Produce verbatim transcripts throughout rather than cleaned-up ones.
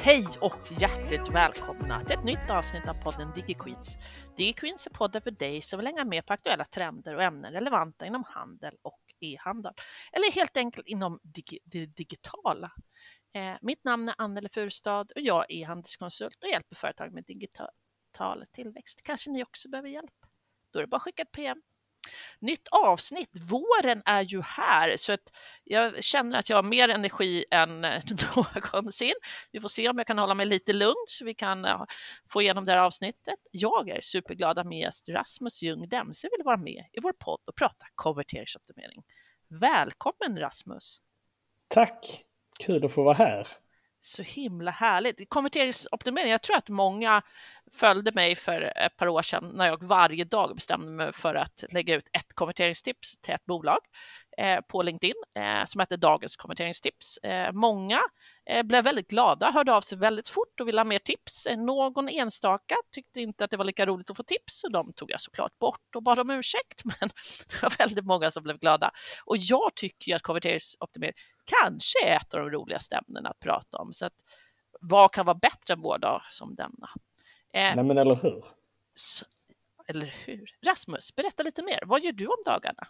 Hej och hjärtligt välkomna till ett nytt avsnitt av podden DigiQueens. DigiQueens är podden för dig som vill hänga med på aktuella trender och ämnen relevanta inom handel och e-handel. Eller helt enkelt inom dig- det digitala. Eh, mitt namn är Anneli Furstad och jag är handelskonsult och hjälper företag med digital tillväxt. Kanske ni också behöver hjälp? Då är det bara att skicka ett P M. Nytt avsnitt. Våren är ju här så att jag känner att jag har mer energi än någonsin. Vi får se om jag kan hålla mig lite lugn så vi kan uh, få igenom det här avsnittet. Jag är superglad att min gäst Rasmus Ljung Demse vill vara med i vår podd och prata konverteringsoptimering. Välkommen Rasmus! Tack! Kul att få vara här. Så himla härligt. Konverteringsoptimering, jag tror att många följde mig för ett par år sedan när jag varje dag bestämde mig för att lägga ut ett konverteringstips till ett bolag eh, på LinkedIn eh, som heter Dagens konverteringstips. Eh, många eh, blev väldigt glada, hörde av sig väldigt fort och ville ha mer tips. Eh, någon enstaka tyckte inte att det var lika roligt att få tips och de tog jag såklart bort och bad om ursäkt, men det var väldigt många som blev glada. Och jag tycker att konverteringsoptimering kanske är ett av de roligaste ämnena att prata om. Så att, vad kan vara bättre än vår dag som denna? Eh, Nej men eller hur? så, eller hur? Rasmus, berätta lite mer. Vad gör du om dagarna?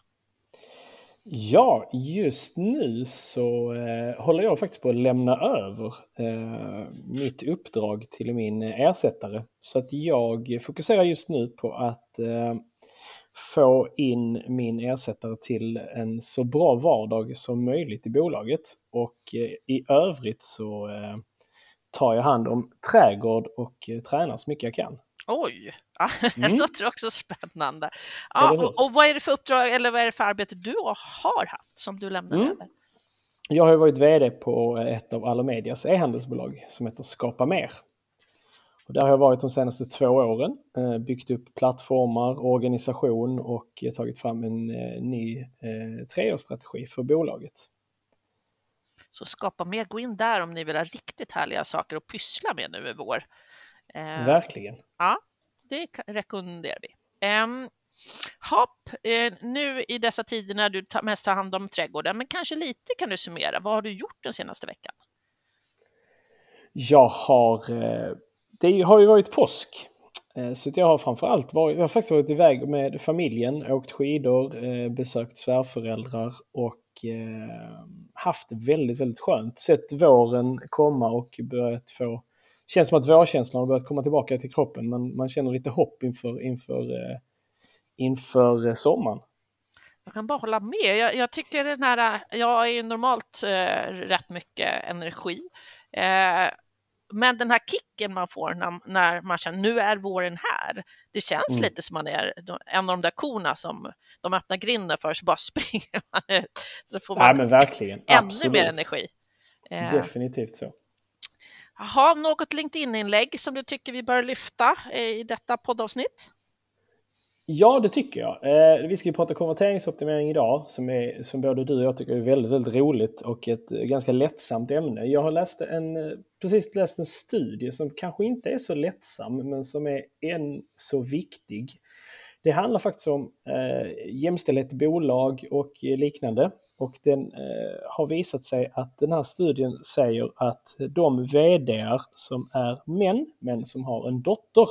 Ja, just nu så eh, håller jag faktiskt på att lämna över eh, mitt uppdrag till min ersättare. Så att jag fokuserar just nu på att eh, få in min ersättare till en så bra vardag som möjligt i bolaget. Och eh, i övrigt så eh, tar jag hand om trädgård och eh, tränar så mycket jag kan. Oj, ja, det Mm. låter också spännande. Ja, och, och vad är det för uppdrag eller vad är det för arbete du har haft som du lämnar Mm. över? Jag har varit vd på ett av Alomedias e-handelsbolag som heter Skapa Mer. Och där har jag varit de senaste två åren, byggt upp plattformar, organisation och tagit fram en ny eh, treårsstrategi för bolaget. Så Skapa Mer, gå in där om ni vill ha riktigt härliga saker att pyssla med nu i vår. Eh, Verkligen. Ja, det rekommenderar vi. Um, hopp, eh, nu i dessa tider när du tar, mest tar hand om trädgården, men kanske lite kan du summera. Vad har du gjort den senaste veckan? Jag har, eh, det har ju varit påsk. Eh, så jag har framförallt varit, jag har faktiskt varit iväg med familjen, åkt skidor, eh, besökt svärföräldrar och eh, haft det väldigt, väldigt skönt. Sett våren komma och börjat få, känns som att vårkänslan har börjat komma tillbaka till kroppen. Man, man känner lite hopp inför, inför, eh, inför sommaren. Jag kan bara hålla med. Jag, jag tycker den här, jag är ju normalt eh, rätt mycket energi. Eh, men den här kicken man får när, när man känner nu är våren här. Det känns mm. lite som man är en av de där korna som de öppnar grinden för så bara springer man ut. Så får man ja, men verkligen. ännu Absolut. mer energi. Eh, Definitivt så. Har något LinkedIn-inlägg som du tycker vi bör lyfta i detta poddavsnitt? Ja, det tycker jag. Eh, vi ska ju prata konverteringsoptimering idag som, är, som både du och jag tycker är väldigt, väldigt roligt och ett ganska lättsamt ämne. Jag har läst en, precis läst en studie som kanske inte är så lättsam men som är än så viktig. Det handlar faktiskt om eh, jämställdhet i bolag och liknande. Och den eh, har visat sig att den här studien säger att de vd:ar som är män men som har en dotter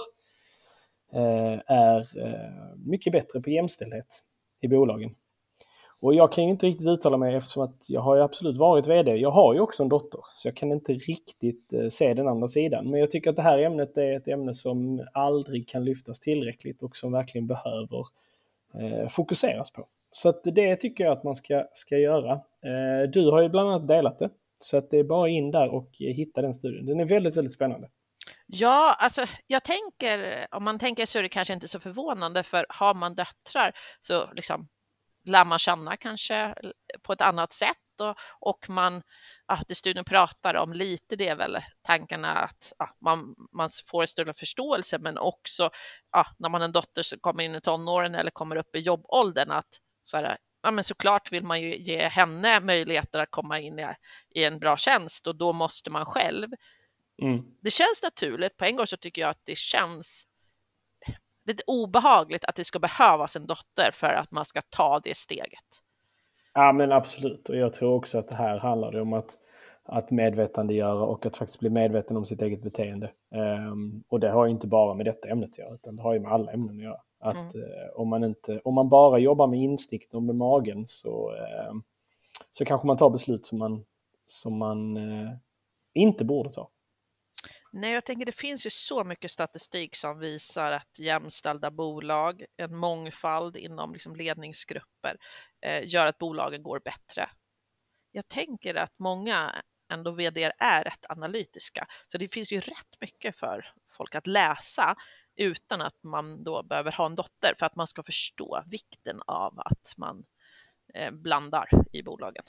är mycket bättre på jämställdhet i bolagen. Och jag kan inte riktigt uttala mig eftersom att jag har ju absolut varit vd. Jag har ju också en dotter så jag kan inte riktigt se den andra sidan. Men jag tycker att det här ämnet är ett ämne som aldrig kan lyftas tillräckligt och som verkligen behöver eh, fokuseras på. Så att det tycker jag att man ska, ska göra. Eh, du har ju bland annat delat det. Så att det är bara in där och hitta den studien. Den är väldigt, väldigt spännande. Ja, alltså jag tänker, om man tänker så är det kanske inte så förvånande för har man döttrar så liksom lär man känna kanske på ett annat sätt och, och man, ja, det studien pratar om lite det är väl tankarna att ja, man, man får en större förståelse men också ja, när man har en dotter som kommer in i tonåren eller kommer upp i jobbåldern att så här, ja, men såklart vill man ju ge henne möjligheter att komma in i, i en bra tjänst och då måste man själv. Mm. Det känns naturligt. På en gång så tycker jag att det känns lite obehagligt att det ska behövas en dotter för att man ska ta det steget. Ja men absolut. Och jag tror också att det här handlar om att, att medvetandegöra och att faktiskt bli medveten om sitt eget beteende. Um, och det har ju inte bara med detta ämnet att göra, utan det har ju med alla ämnen att göra. Att mm. uh, om, man inte, om man bara jobbar med instinkt och med magen så, uh, så kanske man tar beslut som man, som man uh, inte borde ta. Nej, jag tänker det finns ju så mycket statistik som visar att jämställda bolag, en mångfald inom liksom ledningsgrupper eh, gör att bolagen går bättre. Jag tänker att många ändå vd är rätt analytiska, så det finns ju rätt mycket för folk att läsa utan att man då behöver ha en dotter för att man ska förstå vikten av att man eh, blandar i bolagen.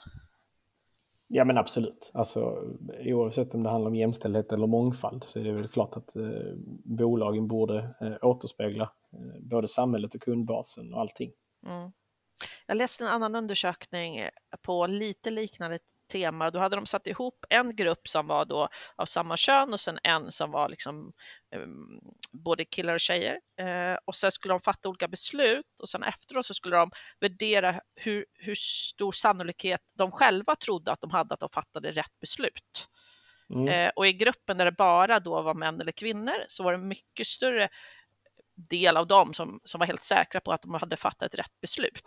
Ja men absolut. Alltså, oavsett om det handlar om jämställdhet eller mångfald så är det väl klart att eh, bolagen borde eh, återspegla eh, både samhället och kundbasen och allting. Mm. Jag läste en annan undersökning på lite liknande tema. Då hade de satt ihop en grupp som var då av samma kön och sen en som var liksom um, både killar och tjejer. Uh, och sen skulle de fatta olika beslut och sen efteråt så skulle de värdera hur, hur stor sannolikhet de själva trodde att de hade att de fattade rätt beslut. Mm. Uh, och i gruppen där det bara då var män eller kvinnor så var det mycket större del av dem som, som var helt säkra på att de hade fattat rätt beslut.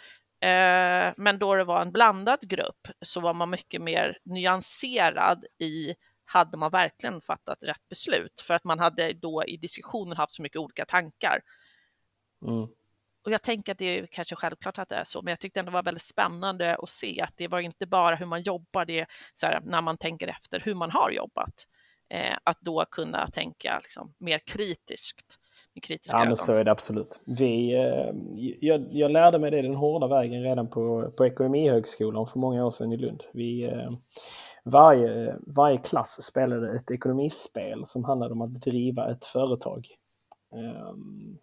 Eh, men då det var en blandad grupp så var man mycket mer nyanserad i hade man verkligen fattat rätt beslut, för att man hade då i diskussionen haft så mycket olika tankar. Mm. Och jag tänker att det är kanske självklart att det är så, men jag tyckte ändå det var väldigt spännande att se att det var inte bara hur man jobbar, det är så här, när man tänker efter hur man har jobbat, eh, att då kunna tänka liksom mer kritiskt. Ja, men så är det absolut. Vi, eh, jag, jag lärde mig det den hårda vägen redan på, på Ekonomihögskolan för många år sedan i Lund. Vi, eh, varje, varje klass spelade ett ekonomispel som handlade om att driva ett företag. Eh,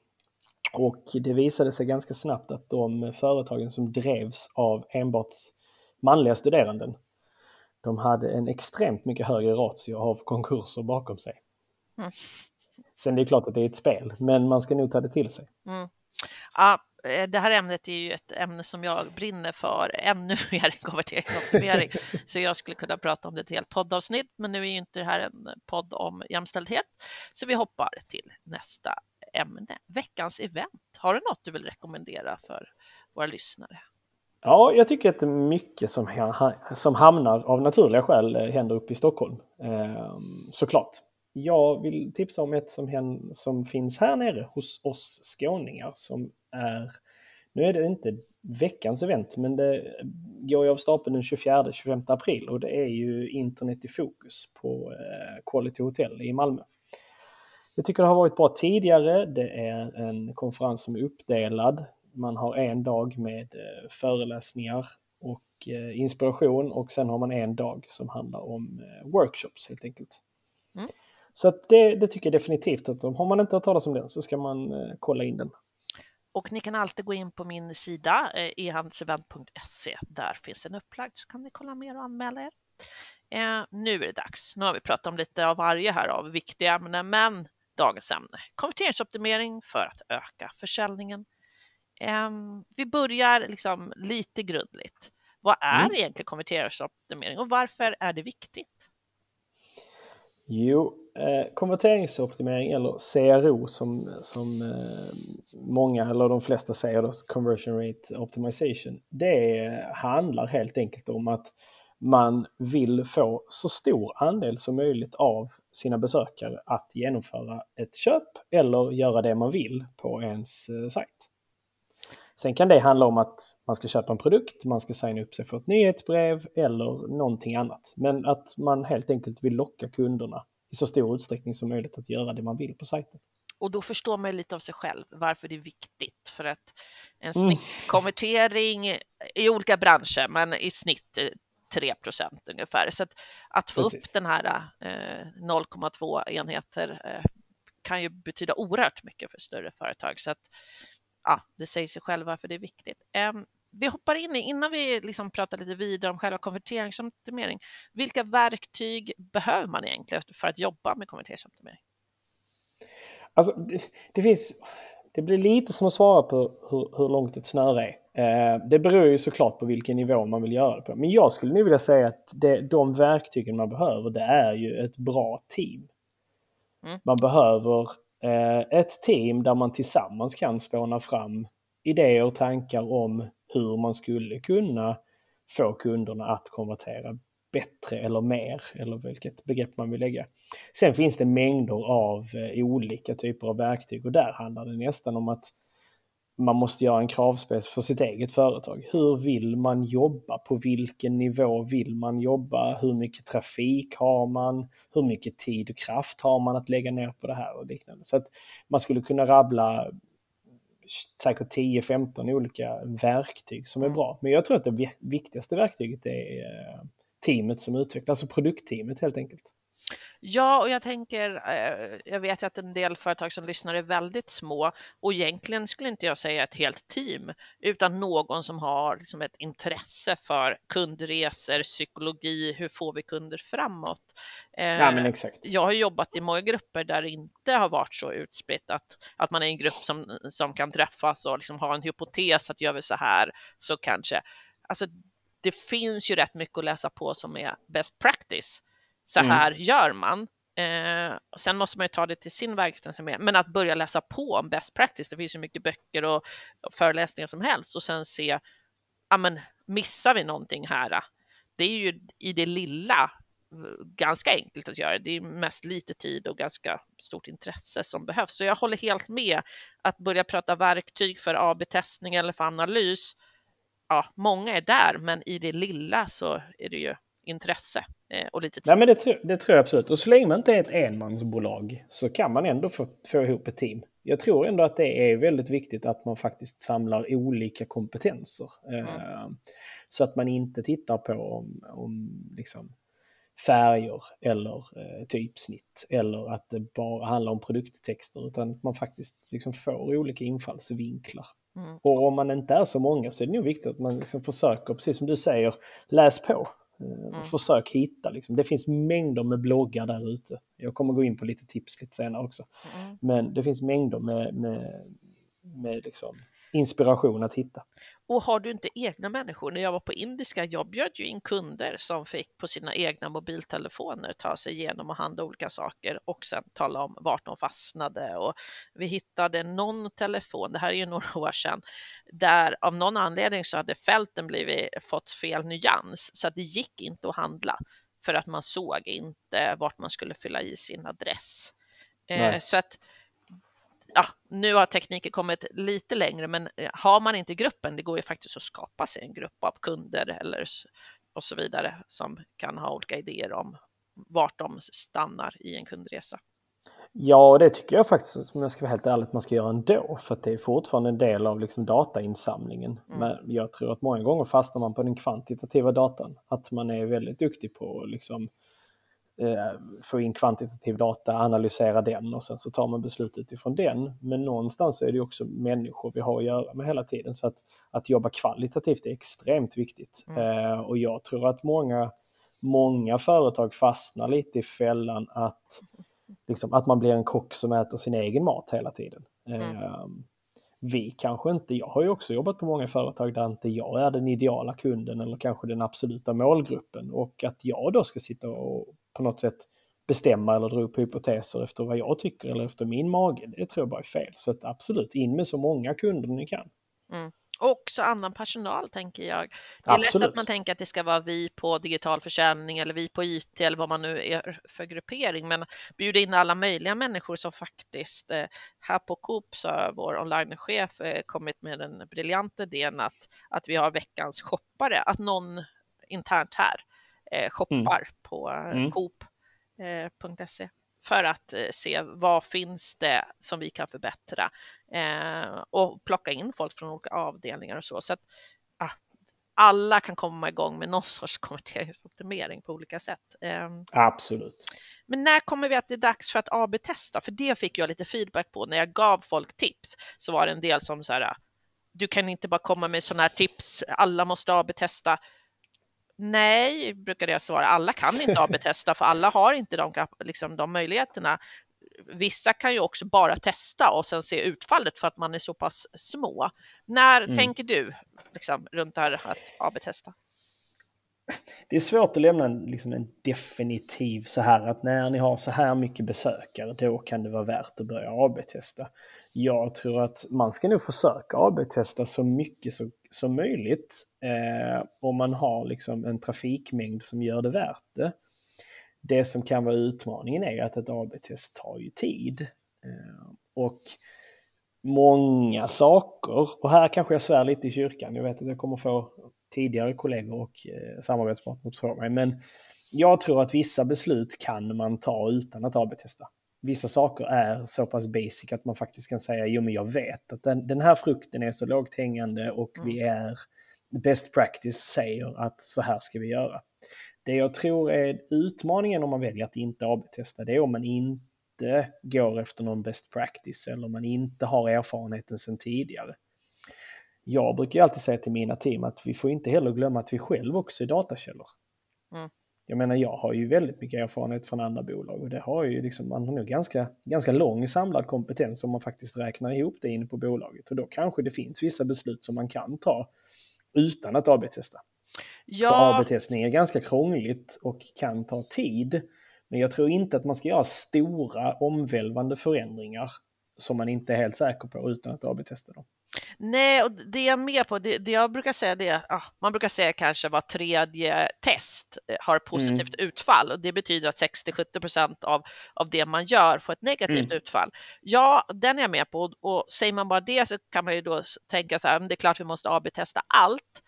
och det visade sig ganska snabbt att de företagen som drevs av enbart manliga studeranden, de hade en extremt mycket högre ratio av konkurser bakom sig. Mm. Sen det är klart att det är ett spel, men man ska nog ta det till sig. Mm. Ja, det här ämnet är ju ett ämne som jag brinner för ännu mer än konverteringsoptimering. Så jag skulle kunna prata om det till ett helt poddavsnitt, men nu är ju inte det här en podd om jämställdhet. Så vi hoppar till nästa ämne. Veckans event. Har du något du vill rekommendera för våra lyssnare? Ja, jag tycker att mycket som, som hamnar av naturliga skäl händer uppe i Stockholm. Ehm, såklart. Jag vill tipsa om ett som, hän, som finns här nere hos oss skåningar som är, nu är det inte veckans event, men det går ju av stapeln den tjugofjärde till tjugofemte april och det är ju Internet i fokus på eh, Quality Hotel i Malmö. Jag tycker det har varit bra tidigare, det är en konferens som är uppdelad, man har en dag med eh, föreläsningar och eh, inspiration och sen har man en dag som handlar om eh, workshops helt enkelt. Mm. Så att det, det tycker jag definitivt att om har man inte hört talas om den så ska man eh, kolla in den. Och ni kan alltid gå in på min sida eh, e handelsevent punkt se. Där finns en upplagd så kan ni kolla mer och anmäla er. Eh, nu är det dags. Nu har vi pratat om lite av varje här av viktiga ämnen, men dagens ämne. Konverteringsoptimering för att öka försäljningen. Eh, vi börjar liksom lite grundligt. Vad är mm. egentligen konverteringsoptimering och varför är det viktigt? Jo, eh, konverteringsoptimering eller C R O som, som eh, många eller de flesta säger då, conversion rate optimization, det handlar helt enkelt om att man vill få så stor andel som möjligt av sina besökare att genomföra ett köp eller göra det man vill på ens eh, sajt. Sen kan det handla om att man ska köpa en produkt, man ska signa upp sig för ett nyhetsbrev eller någonting annat. Men att man helt enkelt vill locka kunderna i så stor utsträckning som möjligt att göra det man vill på sajten. Och då förstår man lite av sig själv varför det är viktigt. För att en snittkonvertering mm. i olika branscher, men i snitt tre procent ungefär. Så att, att få Precis. upp den här eh, noll komma två enheter eh, kan ju betyda oerhört mycket för större företag. Så att ja, det säger sig själv varför det är viktigt. Um, vi hoppar in i, innan vi liksom pratar lite vidare om själva konverteringsoptimering. Vilka verktyg behöver man egentligen för att jobba med konverteringsoptimering? Alltså, det, det finns... Det blir lite som att svara på hur, hur långt ett snöre är. Det beror ju såklart på vilken nivå man vill göra det på. Men jag skulle nu vilja säga att det, de verktygen man behöver, det är ju ett bra team. Mm. Man behöver eh, ett team där man tillsammans kan spåna fram idéer och tankar om hur man skulle kunna få kunderna att konvertera bättre eller mer, eller vilket begrepp man vill lägga. Sen finns det mängder av eh, olika typer av verktyg, och där handlar det nästan om att man måste göra en kravspec för sitt eget företag. Hur vill man jobba? På vilken nivå vill man jobba? Hur mycket trafik har man? Hur mycket tid och kraft har man att lägga ner på det här och liknande? Så att man skulle kunna rabbla säkert tio femton olika verktyg som är bra. Men jag tror att det viktigaste verktyget är teamet som utvecklar, alltså produktteamet helt enkelt. Ja, och jag tänker, jag vet ju att en del företag som lyssnar är väldigt små, och egentligen skulle inte jag säga ett helt team, utan någon som har liksom ett intresse för kundresor, psykologi, hur får vi kunder framåt. Ja, men exakt. Jag har jobbat i många grupper där det inte har varit så utspritt att, att man är en grupp som, som kan träffas och liksom ha en hypotes att gör vi så här så kanske, alltså det finns ju rätt mycket att läsa på som är best practice. Så här mm. gör man. Eh, sen måste man ju ta det till sin verksamhet. Men att börja läsa på om best practice, det finns ju mycket böcker och, och föreläsningar som helst. Och sen se, ja men missar vi någonting här? Det är ju i det lilla ganska enkelt att göra. Det är mest lite tid och ganska stort intresse som behövs. Så jag håller helt med att börja prata verktyg för A B-testning eller för analys. Ja, många är där, men i det lilla så är det ju intresse och lite tid. Nej, men det, tror, det tror jag absolut. Och så länge man inte är ett enmansbolag så kan man ändå få, få ihop ett team. Jag tror ändå att det är väldigt viktigt att man faktiskt samlar olika kompetenser. Mm. Eh, så att man inte tittar på om, om liksom färger eller eh, typsnitt eller att det bara handlar om produkttexter, utan att man faktiskt liksom får olika infallsvinklar. Mm. Och om man inte är så många så är det nog viktigt att man liksom försöker, precis som du säger, läs på. Mm. Försök hitta. Liksom. Det finns mängder med bloggar där ute. Jag kommer gå in på lite tips lite senare också. Mm. Men det finns mängder med, med, med liksom inspiration att hitta. Och har du inte egna människor? När jag var på indiska, jag bjöd ju in kunder som fick på sina egna mobiltelefoner ta sig igenom och handla olika saker och sen tala om vart de fastnade. Och vi hittade någon telefon, det här är ju några år sedan, där av någon anledning så hade fälten blivit, fått fel nyans, så att det gick inte att handla för att man såg inte vart man skulle fylla i sin adress. Eh, så att ja, nu har tekniken kommit lite längre, men har man inte gruppen, det går ju faktiskt att skapa sig en grupp av kunder eller och så vidare som kan ha olika idéer om vart de stannar i en kundresa. Ja, det tycker jag faktiskt, om jag ska vara helt ärlig, att man ska göra ändå, för att det är fortfarande en del av liksom datainsamlingen. Mm. Men jag tror att många gånger fastnar man på den kvantitativa datan, att man är väldigt duktig på liksom få in kvantitativ data, analysera den och sen så tar man beslut utifrån den. Men någonstans så är det också människor vi har att göra med hela tiden, så att, att jobba kvalitativt är extremt viktigt. Mm. Eh, och jag tror att många, många företag fastnar lite i fällan att, liksom, att man blir en kock som äter sin egen mat hela tiden. Mm. Eh, vi kanske inte, jag har ju också jobbat på många företag där inte jag är den ideala kunden eller kanske den absoluta målgruppen, och att jag då ska sitta och på något sätt bestämma eller dra upp hypoteser efter vad jag tycker eller efter min mage, det tror jag bara är fel. Så att absolut, in med så många kunder ni kan. Mm. Och också annan personal, tänker jag. Det är absolut lätt att man tänker att det ska vara vi på digital försäljning eller vi på I T eller vad man nu är för gruppering, men bjuda in alla möjliga människor som faktiskt, eh, här på Coop så har vår onlinechef eh, kommit med den briljanta idén att, att vi har veckans shoppare, att någon internt här eh, shoppar mm. på eh, mm. coop punkt se för att eh, se vad finns det som vi kan förbättra eh, och plocka in folk från olika avdelningar och så. Så att ah, alla kan komma igång med någon sorts konverteringsoptimering på olika sätt. Eh, Absolut. Men när kommer vi att det är dags för att A B-testa? För det fick jag lite feedback på när jag gav folk tips. Så var det en del som så här, du kan inte bara komma med sådana här tips, alla måste A B-testa. Nej, brukade jag svara. Alla kan inte A B-testa för alla har inte de, liksom, de möjligheterna. vissa kan ju också bara testa och sen se utfallet för att man är så pass små. När Mm. tänker du liksom, runt det här att A B-testa? Det är svårt att lämna en, liksom en definitiv så här att när ni har så här mycket besökare, då kan det vara värt att börja A B-testa. Jag tror att man ska nog försöka A B-testa så mycket så, som möjligt eh, om man har liksom en trafikmängd som gör det värt det. Det som kan vara utmaningen är att ett A B-test tar ju tid. Eh, och många saker, och här kanske jag svär lite i kyrkan, jag vet att jag kommer få tidigare kollegor och eh, samarbetspartner på mig, men jag tror att vissa beslut kan man ta utan att A B-testa. Vissa saker är så pass basic att man faktiskt kan säga, jo men jag vet att den, den här frukten är så lågt hängande och mm. vi är best practice säger att så här ska vi göra. Det jag tror är utmaningen om man väljer att inte A B-testa, det är om man inte går efter någon best practice eller om man inte har erfarenheten sedan tidigare. Jag brukar alltid säga till mina team att vi får inte heller glömma att vi själv också är datakällor. Mm. Jag menar, jag har ju väldigt mycket erfarenhet från andra bolag och det har ju liksom, man har nog ganska, ganska lång samlad kompetens om man faktiskt räknar ihop det inne på bolaget. Och då kanske det finns vissa beslut som man kan ta utan att A B-testa. Ja. För A B-testning är ganska krångligt och kan ta tid. Men jag tror inte att man ska göra stora omvälvande förändringar som man inte är helt säker på utan att A B-testa dem. Nej, och det jag är med på, det, det jag brukar säga det är, ah, man brukar säga kanske var tredje test har positivt mm. utfall och det betyder att sextio till sjuttio procent av, av det man gör får ett negativt mm. utfall. Ja, den är jag med på, och säger man bara det så kan man ju då tänka så här, det är klart vi måste A B-testa allt.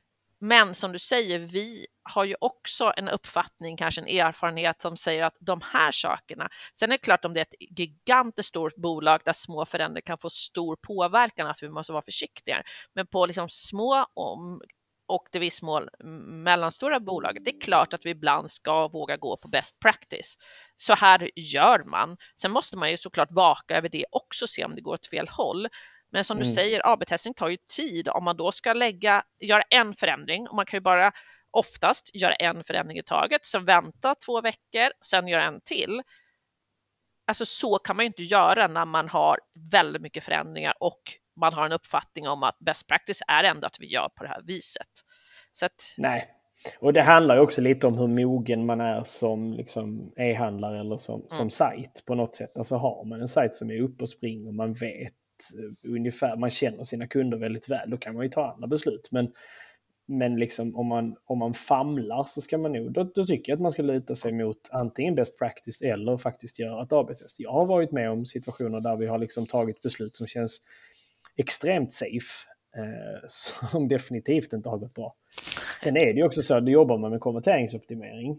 Men som du säger, vi har ju också en uppfattning, kanske en erfarenhet som säger att de här sakerna, sen är det klart om det är ett gigantiskt stort bolag där små förändringar kan få stor påverkan att vi måste vara försiktiga. Men på liksom små och det viss mål mellanstora bolag, det är klart att vi ibland ska våga gå på best practice. Så här gör man. Sen måste man ju såklart vaka över det också, se om det går åt fel håll. Men som du mm. säger, A B-testning tar ju tid om man då ska lägga, göra en förändring. Och man kan ju bara oftast göra en förändring i taget, så vänta två veckor, sen göra en till. Alltså så kan man ju inte göra när man har väldigt mycket förändringar och man har en uppfattning om att best practice är ändå att vi gör på det här viset. Så att... Nej, och det handlar ju också lite om hur mogen man är som liksom e-handlare eller som, mm. som sajt på något sätt. Alltså har man en sajt som är uppe och springer och man vet ungefär, man känner sina kunder väldigt väl, då kan man ju ta andra beslut. Men, men liksom om man, om man famlar så ska man nog, då, då tycker jag att man ska luta sig mot antingen best practice eller faktiskt göra ett A B-test. Jag har varit med om situationer där vi har liksom tagit beslut som känns extremt safe, eh, som definitivt inte har gått bra. Sen är det ju också så att jobbar man med konverteringsoptimering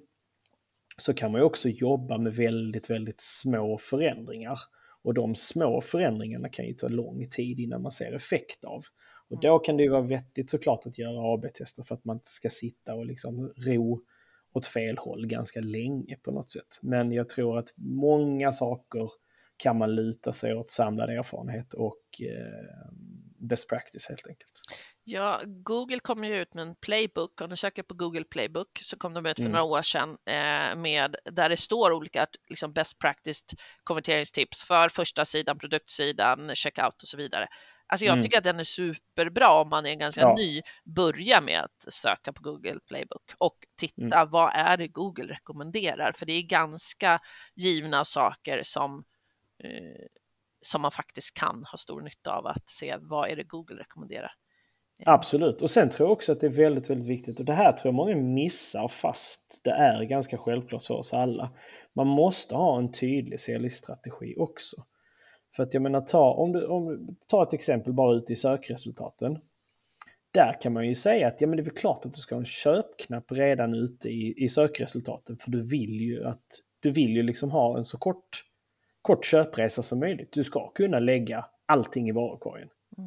så kan man ju också jobba med väldigt, väldigt små förändringar. Och de små förändringarna kan ju ta lång tid innan man ser effekt av. Och då kan det ju vara vettigt såklart att göra A B-tester för att man inte ska sitta och liksom ro åt fel håll ganska länge på något sätt. Men jag tror att många saker kan man luta sig åt samlad erfarenhet och eh, best practice helt enkelt. Ja, Google kom ju ut med en playbook. Om du söker på Google Playbook så kom de ut för mm. några år sedan eh, med, där det står olika liksom best practice konverteringstips för första sidan, produktsidan, checkout och så vidare. Alltså jag mm. tycker att den är superbra om man är ganska ja. ny. Börja med att söka på Google Playbook och titta mm. vad är det Google rekommenderar. För det är ganska givna saker som, eh, som man faktiskt kan ha stor nytta av att se vad är det Google rekommenderar. Absolut. Och sen tror jag också att det är väldigt, väldigt viktigt. Och det här tror jag många missar fast det är ganska självklart för oss alla. Man måste ha en tydlig C L I-strategi också. För att jag menar, ta, om du, om du tar ett exempel bara ut i sökresultaten. Där kan man ju säga att ja, men det är väl klart att du ska ha en köpknapp redan ute i, i sökresultaten. För du vill ju att du vill ju liksom ha en så kort, kort köpresa som möjligt. Du ska kunna lägga allting i varukorgen.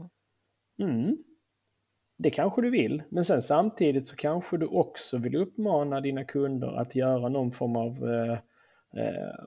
Mm. Det kanske du vill, men sen samtidigt så kanske du också vill uppmana dina kunder att göra någon form av eh, eh,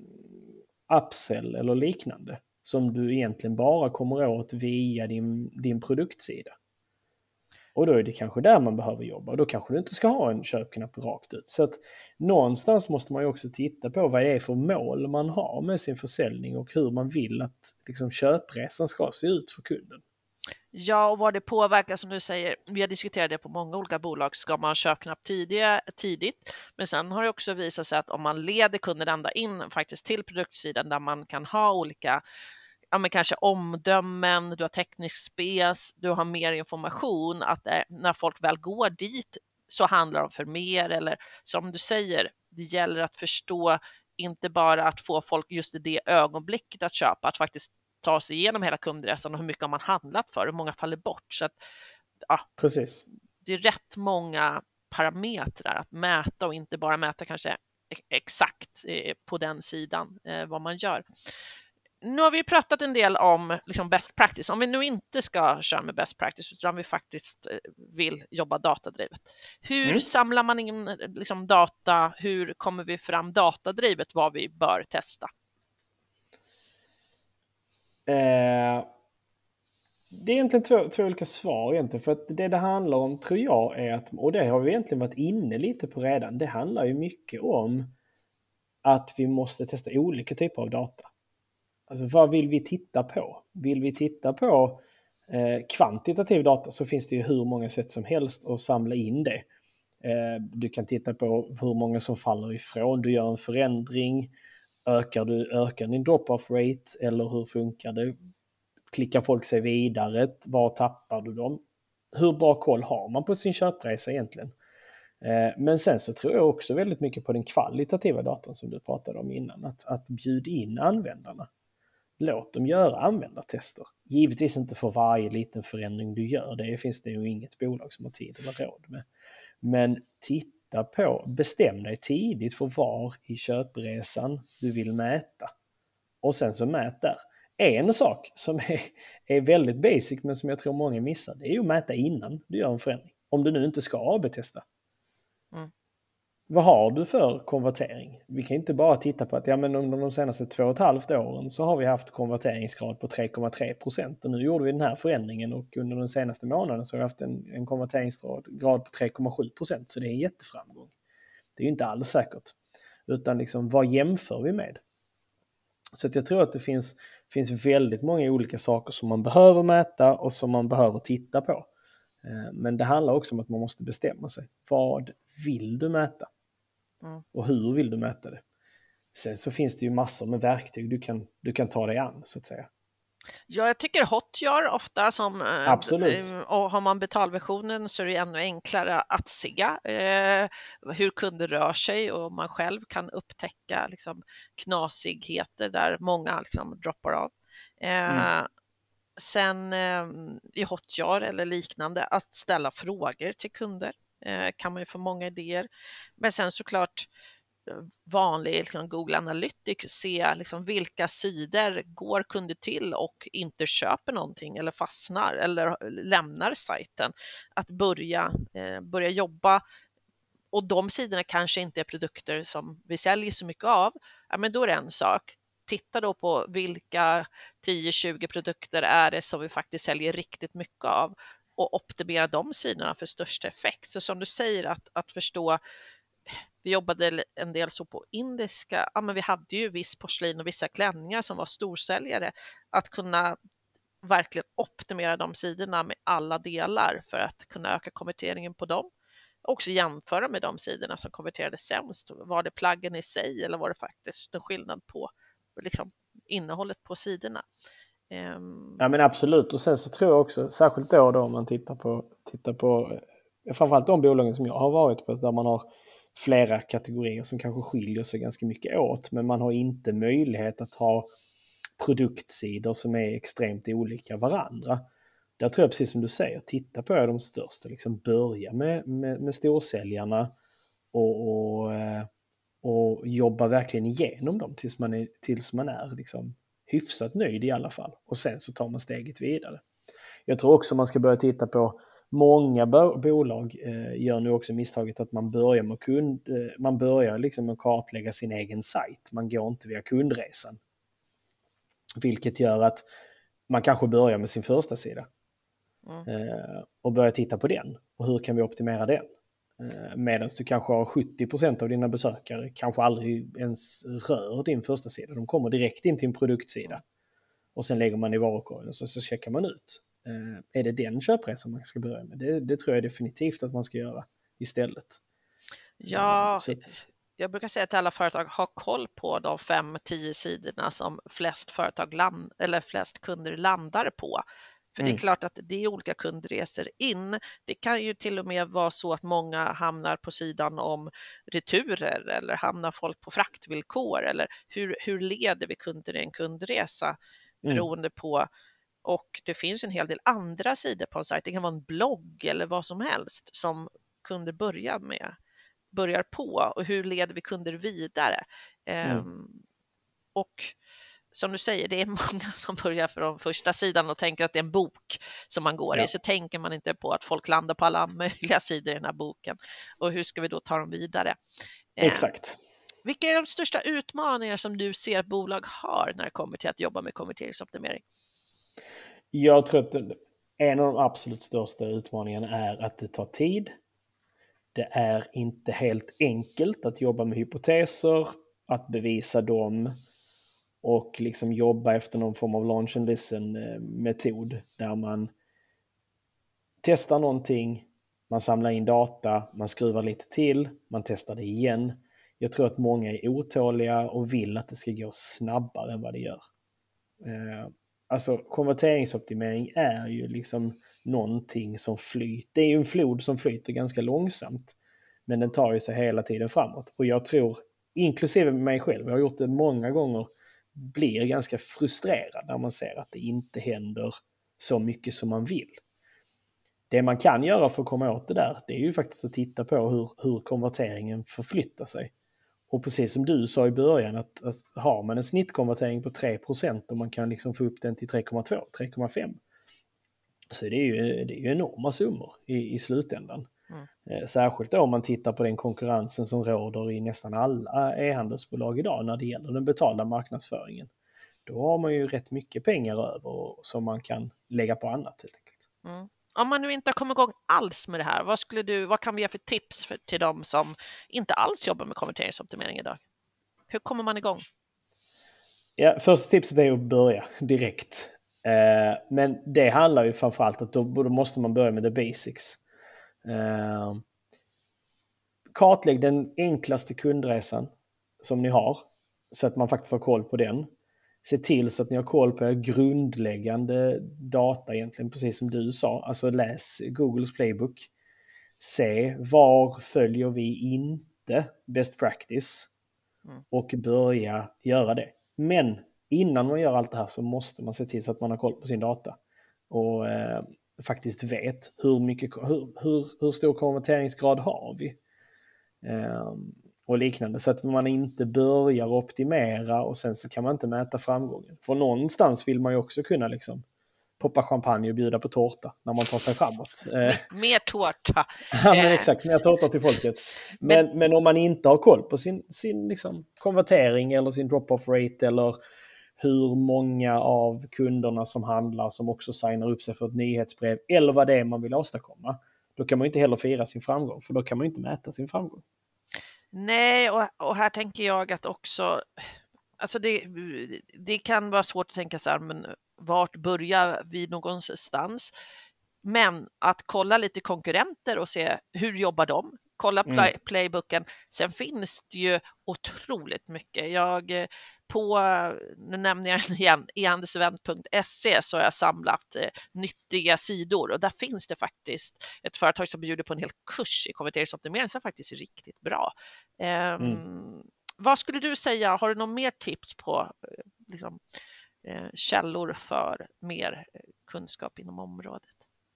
upsell eller liknande som du egentligen bara kommer åt via din, din produktsida. Och då är det kanske där man behöver jobba. Då kanske du inte ska ha en köpknapp rakt ut. Så att någonstans måste man ju också titta på vad det är för mål man har med sin försäljning och hur man vill att liksom, köpresan ska se ut för kunden. Ja, och vad det påverkar som du säger, vi har diskuterat det på många olika bolag, ska man ha köpknapp tidiga, tidigt, men sen har det också visat sig att om man leder kunden ända in faktiskt till produktsidan där man kan ha olika, ja men kanske omdömen, du har teknisk spes, du har mer information, att det, när folk väl går dit så handlar det om för mer, eller som du säger, det gäller att förstå, inte bara att få folk just i det ögonblicket att köpa, att faktiskt ta sig igenom hela kundresan och hur mycket har man handlat för, hur många faller bort. Så att, ja, Precis. det är rätt många parametrar att mäta och inte bara mäta kanske exakt på den sidan eh, vad man gör. Nu har vi pratat en del om liksom best practice. Om vi nu inte ska köra med best practice utan vi faktiskt vill jobba datadrivet. Hur mm. samlar man in liksom data? Hur kommer vi fram datadrivet vad vi bör testa? Eh, det är egentligen två, två olika svar egentligen. För att det det handlar om tror jag är att, och det har vi egentligen varit inne lite på redan, det handlar ju mycket om att vi måste testa olika typer av data. Alltså vad vill vi titta på? Vill vi titta på eh, kvantitativ data så finns det ju hur många sätt som helst att samla in det. Eh, du kan titta på hur många som faller ifrån, du gör en förändring, ökar du ökar din drop-off rate eller hur funkar det? Klickar folk sig vidare? Var tappar du dem? Hur bra koll har man på sin köpresa egentligen? Eh, men sen så tror jag också väldigt mycket på den kvalitativa datan som du pratade om innan. Att, att bjuda in användarna. Låt dem göra användartester. Givetvis inte för varje liten förändring du gör. Det finns det ju inget bolag som har tid eller råd med. Men titta på, bestäm dig tidigt för var i köpresan du vill mäta. Och sen så mät där. En sak som är, är väldigt basic men som jag tror många missar, det är ju att mäta innan du gör en förändring. Om du nu inte ska A B-testa. Mm. Vad har du för konvertering? Vi kan inte bara titta på att ja, men under de senaste två och ett halvt åren så har vi haft konverteringsgrad på tre komma tre procent och nu gjorde vi den här förändringen och under den senaste månaden så har vi haft en, en konverteringsgrad på tre komma sju procent, så det är en jätteframgång. Det är ju inte alls säkert. Utan liksom, vad jämför vi med? Så att jag tror att det finns, finns väldigt många olika saker som man behöver mäta och som man behöver titta på. Men det handlar också om att man måste bestämma sig. Vad vill du mäta? Mm. Och hur vill du mäta det? Sen så finns det ju massor med verktyg du kan, du kan ta dig an så att säga. Ja, jag tycker Hotjar ofta som, absolut. Och har man betalversionen så är det ännu enklare att se eh, hur kunder rör sig och man själv kan upptäcka liksom, knasigheter där många liksom, droppar av. Eh, mm. Sen eh, i Hotjar eller liknande att ställa frågor till kunder eh, kan man ju få många idéer. Men sen såklart vanlig liksom, Google Analytics, se liksom, vilka sidor går kunder till och inte köper någonting eller fastnar eller lämnar sajten. Att börja, eh, börja jobba, och de sidorna kanske inte är produkter som vi säljer så mycket av, ja, men då är det en sak. Titta då på vilka tio tjugo produkter är det som vi faktiskt säljer riktigt mycket av och optimera de sidorna för största effekt. Så som du säger, att, att förstå, vi jobbade en del så på indiska, ja, men vi hade ju viss porslin och vissa klänningar som var storsäljare, att kunna verkligen optimera de sidorna med alla delar för att kunna öka konverteringen på dem. Också jämföra med de sidorna som konverterade sämst. Var det plaggen i sig eller var det faktiskt en skillnad på liksom, innehållet på sidorna? Um... Ja men absolut, och sen så tror jag också, särskilt då, då om man tittar på, tittar på framförallt de bolagen som jag har varit på där man har flera kategorier som kanske skiljer sig ganska mycket åt, men man har inte möjlighet att ha produktsidor som är extremt olika varandra. Där tror jag precis som du säger, titta på de största, liksom börja med, med, med storsäljarna och, och, och jobba verkligen igenom dem tills man är, tills man är liksom hyfsat nöjd i alla fall. Och sen så tar man steget vidare. Jag tror också man ska börja titta på, många bo- bolag eh, gör nu också misstaget att man börjar med kund, eh, man börjar liksom att kartlägga sin egen sajt. Man går inte via kundresan. Vilket gör att man kanske börjar med sin första sida. Mm. Eh, och börja titta på den. Och hur kan vi optimera den? Eh, medan du kanske har sjuttio procent av dina besökare kanske aldrig ens rör din första sida. De kommer direkt in till en produktsida. Och sen lägger man i varukorgen och så, så checkar man ut. Eh, är det den köpresan man ska börja med? Det, det tror jag definitivt att man ska göra istället. Ja, Eh, så att, jag brukar säga till alla företag, ha koll på de fem, tio sidorna som flest företag land, eller flest kunder landar på. För det är Mm. klart att det är olika kundresor in. Det kan ju till och med vara så att många hamnar på sidan om returer eller hamnar folk på fraktvillkor, eller hur, hur leder vi kunder i en kundresa Mm. beroende på. Och det finns en hel del andra sidor på en sajt. Det kan vara en blogg eller vad som helst som kunder börjar med. börjar på och hur leder vi kunder vidare. Mm. Um, och som du säger, det är många som börjar från första sidan och tänker att det är en bok som man går Ja. i, så tänker man inte på att folk landar på alla möjliga sidor i den här boken, och hur ska vi då ta dem vidare? Um, Exakt. Vilka är de största utmaningar som du ser att bolag har när det kommer till att jobba med konverteringsoptimering? Jag tror att en av de absolut största utmaningarna är att det tar tid. Det är inte helt enkelt att jobba med hypoteser, att bevisa dem och liksom jobba efter någon form av launch and listen-metod där man testar någonting, man samlar in data, man skruvar lite till, man testar det igen. Jag tror att många är otåliga och vill att det ska gå snabbare än vad det gör. Eh, alltså konverteringsoptimering är ju liksom någonting som flyter. Det är ju en flod som flyter ganska långsamt. Men den tar ju sig hela tiden framåt. Och jag tror, inklusive mig själv, jag har gjort det många gånger, blir ganska frustrerad när man ser att det inte händer så mycket som man vill. Det man kan göra för att komma åt det där, det är ju faktiskt att titta på hur, hur konverteringen förflyttar sig. Och precis som du sa i början, att, att har man en snittkonvertering på tre procent och man kan liksom få upp den till tre komma två, tre komma fem, så det är ju, det är ju enorma summor i, i slutändan. Mm. Eh, särskilt då om man tittar på den konkurrensen som råder i nästan alla e-handelsbolag idag när det gäller den betalda marknadsföringen. Då har man ju rätt mycket pengar över som man kan lägga på annat helt enkelt. Mm. Om man nu inte har kommit igång alls med det här, vad, skulle du, vad kan vi ge för tips för, till de som inte alls jobbar med konverteringsoptimering idag? Hur kommer man igång? Ja, första tipset är att börja direkt. Eh, men det handlar ju framförallt att då, då måste man börja med the basics. Eh, kartlägg den enklaste kundresan som ni har så att man faktiskt har koll på den. Se till så att ni har koll på er grundläggande data egentligen, precis som du sa. Alltså läs Googles playbook. Se var följer vi inte best practice och börja göra det. Men innan man gör allt det här så måste man se till så att man har koll på sin data och eh, faktiskt vet hur, mycket, hur, hur, hur stor konverteringsgrad har vi. Eh, och liknande, så att man inte börjar optimera och sen så kan man inte mäta framgången. För någonstans vill man ju också kunna liksom poppa champagne och bjuda på tårta när man tar sig framåt. Mer, mer tårta. Ja, men exakt, mer tårta till folket. Men, men, men om man inte har koll på sin, sin liksom, konvertering eller sin drop-off rate eller hur många av kunderna som handlar som också signar upp sig för ett nyhetsbrev eller vad det är man vill åstadkomma, då kan man inte heller fira sin framgång, för då kan man inte mäta sin framgång. Nej, och, och här tänker jag att också, alltså det, det kan vara svårt att tänka så här, men vart börjar vi någonstans? Men att kolla lite konkurrenter och se hur jobbar de? Kolla play, mm. playbooken. Sen finns det ju otroligt mycket. Jag på, nu nämner jag den igen, e handelsevent punkt se, så har jag samlat eh, nyttiga sidor, och där finns det faktiskt ett företag som bjuder på en hel kurs i konverteringsoptimering som är faktiskt riktigt bra. Eh, mm. Vad skulle du säga, har du någon mer tips på eh, liksom, eh, källor för mer kunskap inom området?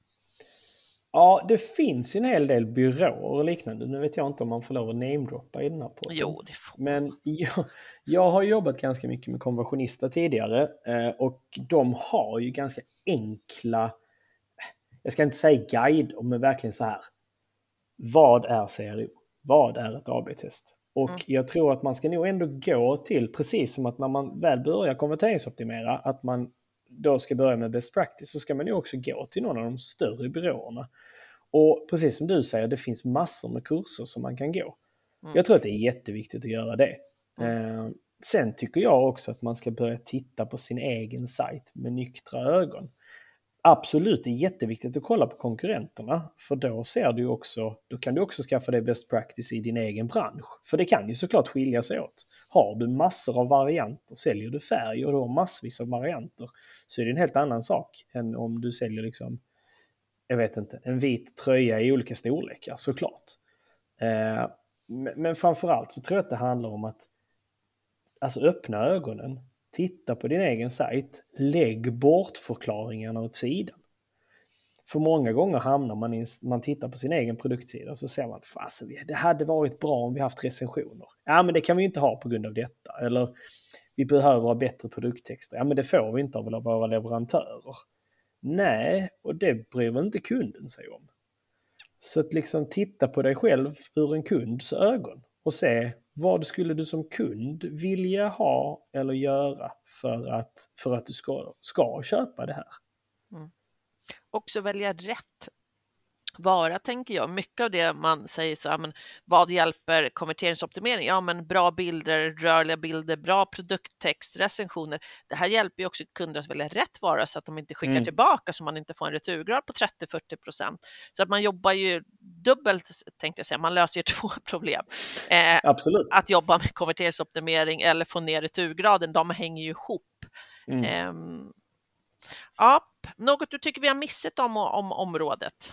Ja, det finns ju en hel del byråer och liknande. Nu vet jag inte om man får lov att namedroppa i den här podden. Jo, det får. Men jag, jag har jobbat ganska mycket med konversionista tidigare eh, och de har ju ganska enkla, jag ska inte säga guide, men verkligen så här. Vad är C R O? Vad är ett A B-test? Och mm. jag tror att man ska nog ändå gå till, precis som att när man väl börjar konverteringsoptimera, att man då ska börja med best practice, så ska man ju också gå till någon av de större byråerna. Och precis som du säger, det finns massor med kurser som man kan gå. Mm. Jag tror att det är jätteviktigt att göra det. Mm. Eh, sen tycker jag också att man ska börja titta på sin egen sajt med nyktra ögon. Absolut, det är jätteviktigt att kolla på konkurrenterna, för då ser du också, då kan du också skaffa dig best practice i din egen bransch. För det kan ju såklart skilja sig åt. Har du massor av varianter, säljer du färg och du har massvis av varianter, så är det en helt annan sak än om du säljer liksom, jag vet inte, en vit tröja i olika storlekar, såklart. Eh, men framförallt så tror jag att det handlar om att alltså öppna ögonen, titta på din egen sajt, lägg bort förklaringarna åt sidan. För många gånger hamnar man i, man tittar på sin egen produktsida och så ser man, fasen, det hade varit bra om vi haft recensioner. Ja, men det kan vi inte ha på grund av detta. Eller vi behöver ha bättre produkttexter. Ja, men det får vi inte av våra leverantörer. Nej, och det bryr väl inte kunden sig om. Så att liksom titta på dig själv ur en kunds ögon och se, vad skulle du som kund vilja ha eller göra för att, för att du ska, ska köpa det här. Mm. Också välja rätt vara, tänker jag. Mycket av det man säger så, ja, men vad hjälper konverteringsoptimering? Ja, men bra bilder, rörliga bilder, bra produkttext, recensioner. Det här hjälper ju också kunder att välja rätt vara så att de inte skickar Mm. tillbaka, så man inte får en returgrad på trettio till fyrtio procent. Så att man jobbar ju dubbelt, tänkte jag säga. Man löser ju två problem. Eh, Absolut. att jobba med konverteringsoptimering eller få ner returgraden, de hänger ju ihop. Mm. Eh, ja, något du tycker vi har missat om, om området?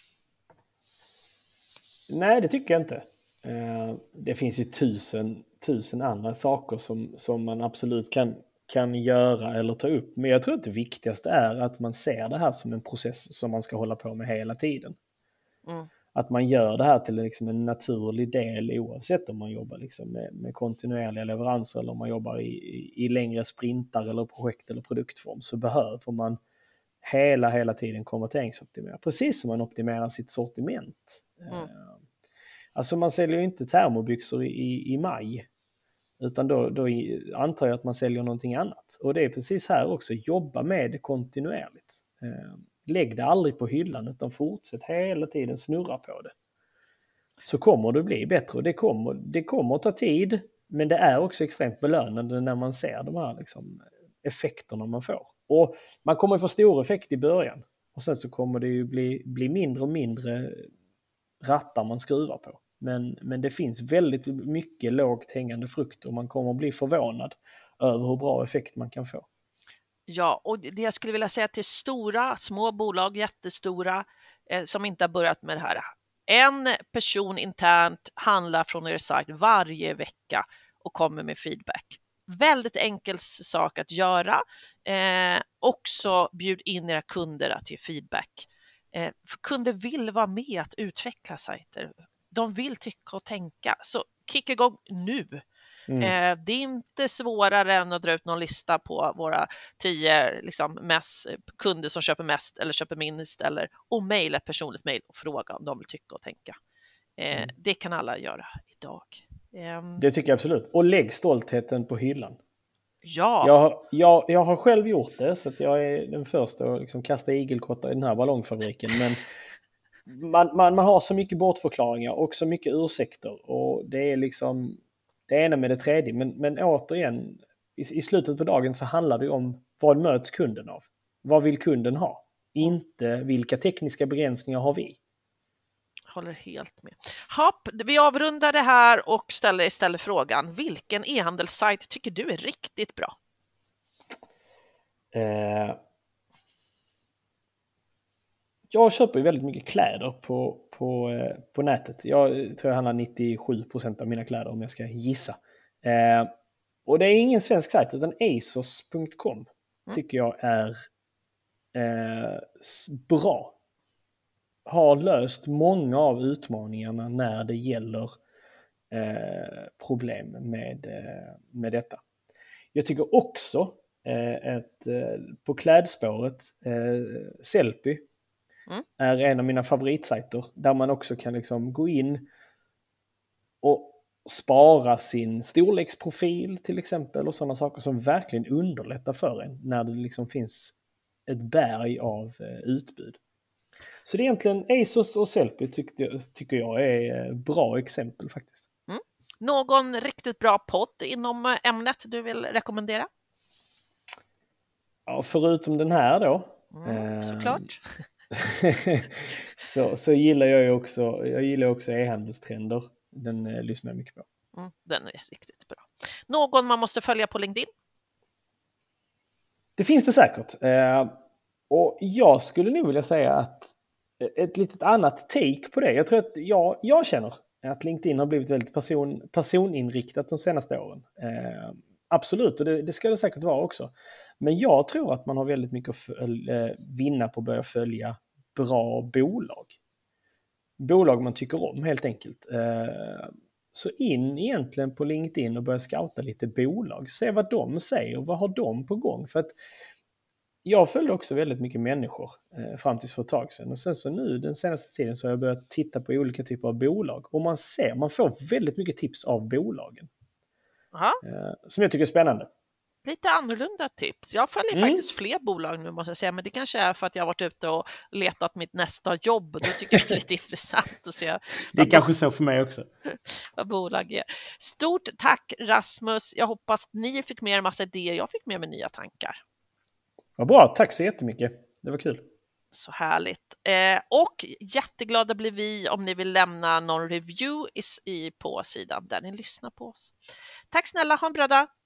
Nej, det tycker jag inte. Eh, det finns ju tusen, tusen andra saker som, som man absolut kan, kan göra eller ta upp. Men jag tror att det viktigaste är att man ser det här som en process som man ska hålla på med hela tiden. Mm. Att man gör det här till liksom en naturlig del, oavsett om man jobbar liksom med, med kontinuerliga leveranser eller om man jobbar i, i, i längre sprintar eller projekt eller produktform, så behöver man hela, hela tiden konverteringsoptimera. Precis som man optimerar sitt sortiment. Mm. Alltså man säljer ju inte termobyxor i, i maj, utan då, då antar jag att man säljer någonting annat. Och det är precis här också, jobba med det kontinuerligt. Lägg det aldrig på hyllan, utan fortsätt hela tiden snurra på det. Så kommer det bli bättre, och det kommer, det kommer att ta tid, men det är också extremt belönande när man ser de här liksom effekterna man får. Och man kommer att få stor effekt i början, och sen så kommer det ju bli, bli mindre och mindre rattar man skruvar på. Men, men det finns väldigt mycket lågt hängande frukt, och man kommer att bli förvånad över hur bra effekt man kan få. Ja, och det jag skulle vilja säga till stora, små bolag, jättestora, eh, som inte har börjat med det här. En person internt handlar från er sajt varje vecka och kommer med feedback. Väldigt enkel sak att göra. Eh, också bjud in era kunder att ge feedback. Eh, för kunder vill vara med att utveckla sajter. De vill tycka och tänka. Så kicka igång nu. Mm. Eh, det är inte svårare än att dra ut någon lista på våra tio liksom, mest, kunder som köper mest eller köper minst, eller, och mejla ett personligt mejl och fråga om de vill tycka och tänka. Eh, mm. Det kan alla göra idag. Eh, det tycker jag absolut. Och lägg stoltheten på hyllan. Ja. Jag, jag, jag har själv gjort det, så att jag är den första att liksom kasta igelkottar i den här ballongfabriken. Men man, man, man har så mycket bortförklaringar och så mycket ursäkter, och det är liksom det ena med det tredje. Men, men återigen, i, i slutet på dagen så handlar det om vad möts kunden av? Vad vill kunden ha? Inte vilka tekniska begränsningar har vi? Håller helt med. Hopp, vi avrundar det här och ställer istället frågan: vilken e-handelssajt tycker du är riktigt bra? Eh, jag köper ju väldigt mycket kläder på, på, eh, på nätet. Jag tror jag handlar nittiosju procent av mina kläder, om jag ska gissa. Eh, och det är ingen svensk sajt, utan asos punkt com mm. tycker jag är eh, bra. Har löst många av utmaningarna när det gäller eh, problem med, eh, med detta. Jag tycker också eh, att eh, på klädspåret eh, Sellpy mm. är en av mina favoritsajter, där man också kan liksom gå in och spara sin storleksprofil till exempel och sådana saker som verkligen underlättar för en när det liksom finns ett berg av eh, utbud. Så det är egentligen ASOS och Sellpy tycker, tycker jag är bra exempel faktiskt. Mm. Någon riktigt bra podd inom ämnet du vill rekommendera? Ja, förutom den här då. Mm, såklart. så, så gillar jag ju också, jag gillar också e-handelstrender. Den eh, lyssnar jag mycket på. Mm, den är riktigt bra. Någon man måste följa på LinkedIn? Det finns det säkert. Eh, och jag skulle nog vilja säga att ett litet annat take på det. Jag tror att jag, jag känner att LinkedIn har blivit väldigt person, personinriktat de senaste åren. Eh, absolut, och det, det ska det säkert vara också. Men jag tror att man har väldigt mycket att följ, eh, vinna på att börja följa bra bolag. Bolag man tycker om helt enkelt. Eh, så in egentligen på LinkedIn och börja scouta lite bolag. Se vad de säger och vad har de på gång. För att jag följde också väldigt mycket människor eh, fram tills för ett tag sedan. Och sen så nu den senaste tiden så har jag börjat titta på olika typer av bolag. Och man ser, man får väldigt mycket tips av bolagen. Eh, som jag tycker är spännande. Lite annorlunda tips. Jag följer mm. faktiskt fler bolag nu måste jag säga. Men det kanske är för att jag har varit ute och letat mitt nästa jobb. Då tycker jag det är lite intressant att se. Det är kanske så för mig också. Vad bolag är. Stort tack Rasmus. Jag hoppas ni fick med er en massa idéer. Jag fick med mig nya tankar. Vad bra, tack så jättemycket. Det var kul. Så härligt. Eh, och jätteglada blir vi om ni vill lämna någon review i, i, på sidan där ni lyssnar på oss. Tack snälla, ha en bra dag.